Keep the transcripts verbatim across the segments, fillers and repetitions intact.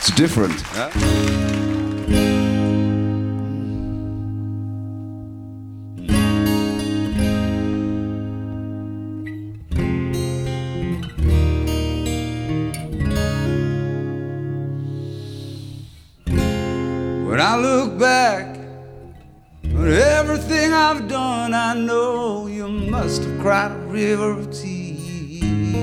It's different. Huh? When I look back at everything I've done, I know you must have cried a river of tears.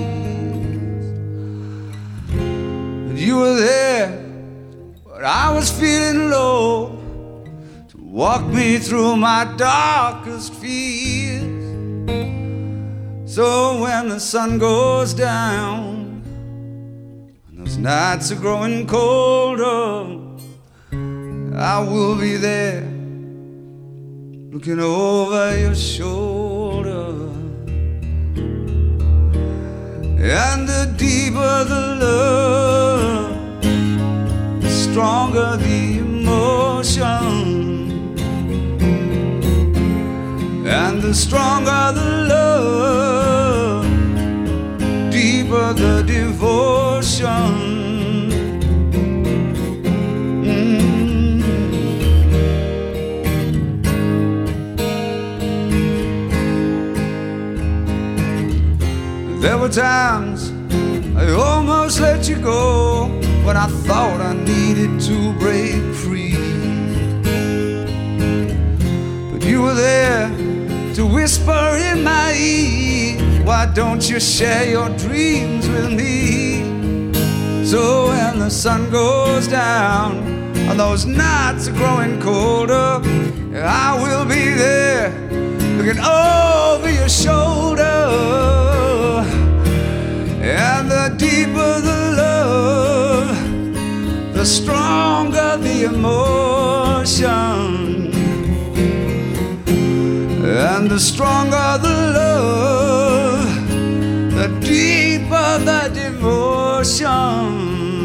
But you were there, but I was feeling low, to walk me through my darkest fears. So when the sun goes down and those nights are growing colder, I will be there, looking over your shoulder. And the deeper the love, the stronger the emotion. And the stronger the love, deeper the devotion. There were times I almost let you go, when I thought I needed to break free. But you were there to whisper in my ear, why don't you share your dreams with me? So when the sun goes down and those nights are growing colder, I will be there, looking over your shoulder. And the deeper the love, the stronger the emotion. And the stronger the love, the deeper the devotion.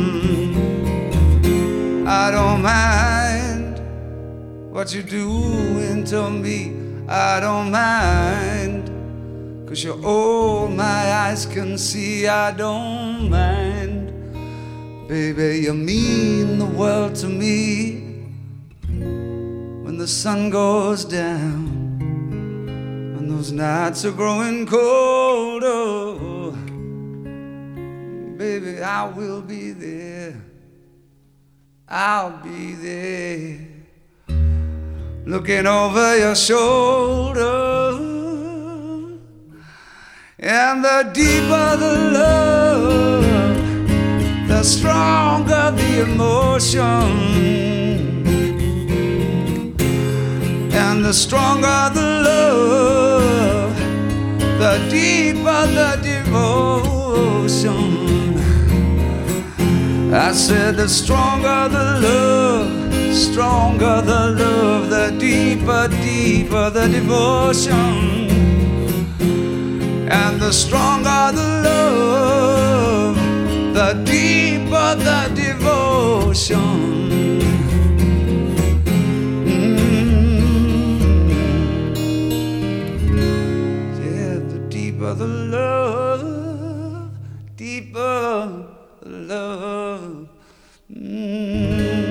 I don't mind what you're doing to me, I don't mind, 'cause you're all my eyes can see. I don't mind, baby, you mean the world to me. When the sun goes down and those nights are growing colder, baby, I will be there, I'll be there, looking over your shoulder. And the deeper the love, the stronger the emotion. And the stronger the love, the deeper the devotion. I said the stronger the love, stronger the love, the deeper, deeper the devotion. And the stronger the love, the deeper the devotion. Mm-hmm. Yeah, the deeper the love, deeper the love. Mm-hmm.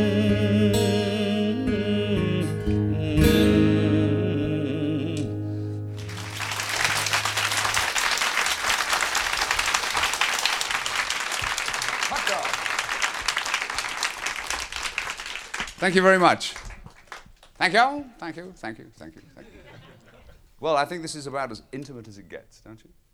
Thank you very much. Thank you, thank you, thank you, thank you, thank you. Well, I think this is about as intimate as it gets, don't you?